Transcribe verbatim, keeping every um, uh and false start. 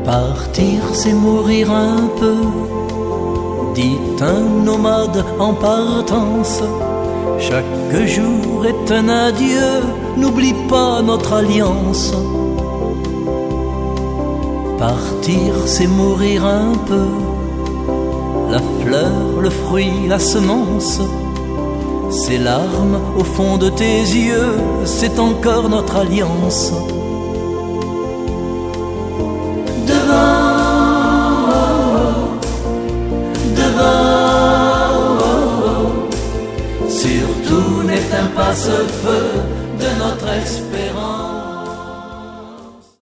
Partir, c'est mourir un peu, dit un nomade en partance. Chaque jour est un adieu, n'oublie pas notre alliance. Partir, c'est mourir un peu, la fleur, le fruit, la semence. Ces larmes au fond de tes yeux, c'est encore notre alliance.